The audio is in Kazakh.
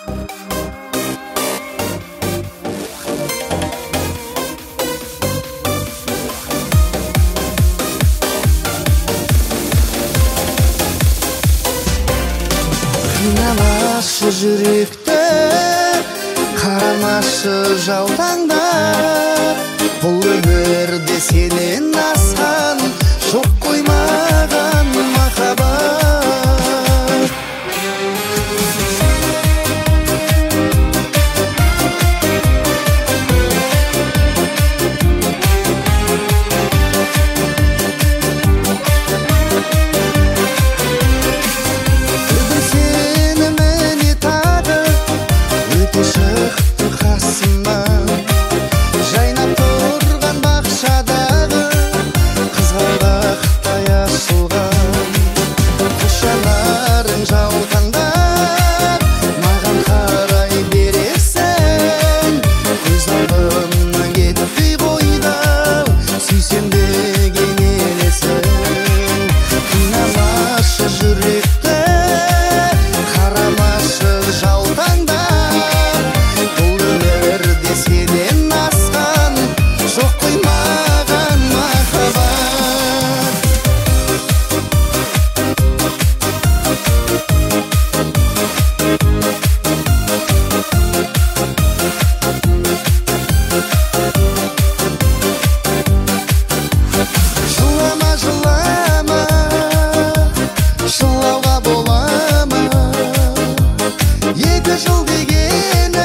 Қинамашы жүректі, қарамашы жаутаңда. Бұл өмірде сенен асқан жоқ қой маған махаббат. Шықты қасыма, жайнап тұрған бақшадағы қызғалдақтай ашылған. Құс жанарың жаутаңдап, маған қарай бересің. Көз алдымнан кетпей қойдау, сүйсем деген елесің. Қинамашы жүректі, қарамашы жаутаңдап. Сенен асқан жоқ қой маған махаббат. Жылама, жылама, жылауға бола ма? 2 жыл деген